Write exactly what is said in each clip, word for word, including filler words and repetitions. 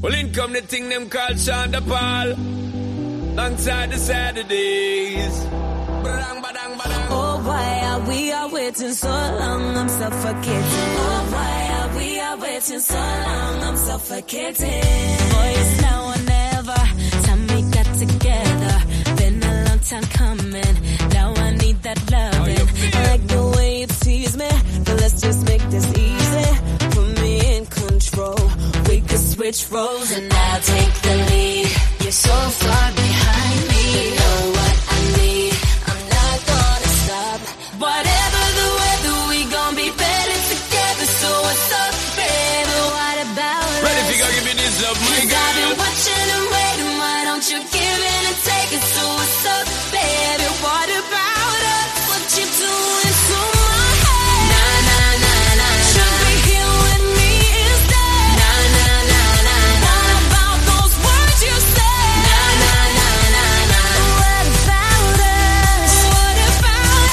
Well, in come the thing them called Shonda Paul. Alongside the Saturdays. Badang, badang, badang. Oh, why are we are waiting so long? I'm suffocating. Oh, why are we are waiting so long? I'm suffocating. Boy, it's now or never. Time we got together. Been a long time coming. Now I need that loving. I like the way you tease me. But let's just make this easy. Put me in control. We could switch roles and I'll take the lead. You're so far behind me. You know what I need. I'm not gonna stop. Whatever the weather, we gon' be better together. So what's up, baby? What about us? Ready if you go give me this love, my girl. I've been watching and waiting. Why don't you give in and take it? So what's up, baby? What about us? What you doing to my head? Nah, nah, nah, nah. Should be here with me instead. Nah, nah, nah, nah. What about those words you said? Nah, nah, nah, nah, nah. What about us? What about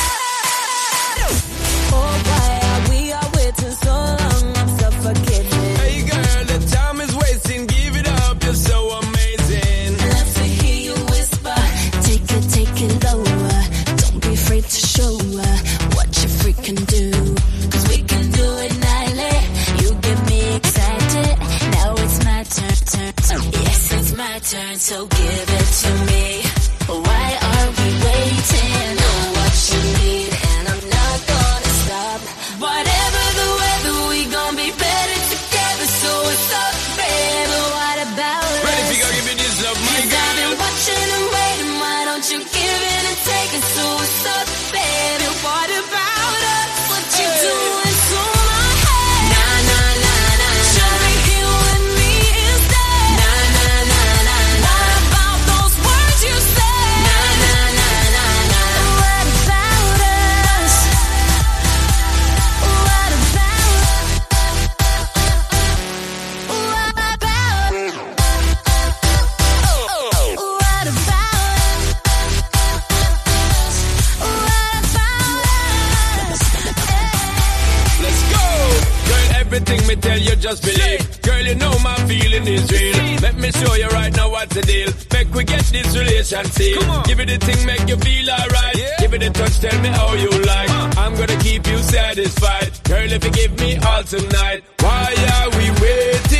us? Oh, why are we are waiting so long? I'm suffocating. Hey girl, the time is wasting. Give it up, you're so amazing. I love to hear you whisper. Take it, take it lower. Don't be afraid to show her what you freaking do. Cause we can do it nightly. You get me excited. Now it's my turn, turn, turn. Yes, it's my turn, so give it to me. Why are we waiting? Know what you need, and I'm not gonna stop. Whatever the weather, we gon' be better together. So what's up, baby? What about us? Ready if you go give me this love, my I've been girl. watching and waiting. Why don't you give in and take it? So what's up, baby? What about us? What you doing to my head? Nah, nah, nah, nah. Should be here with me instead. Nah, nah, nah, nah. What about those words you said? Nah, nah, nah, nah, nah. What about us? What about What about What Let's go! Girl, everything me tell you just believe. Girl, you know my feeling is real. Let me show you right now what's the deal. Make we get this relation sealed. Give it the thing, make you feel alright. Give it a touch, tell me how you like. I'm gonna keep you satisfied. Girl, if you give me all tonight, why are we waiting?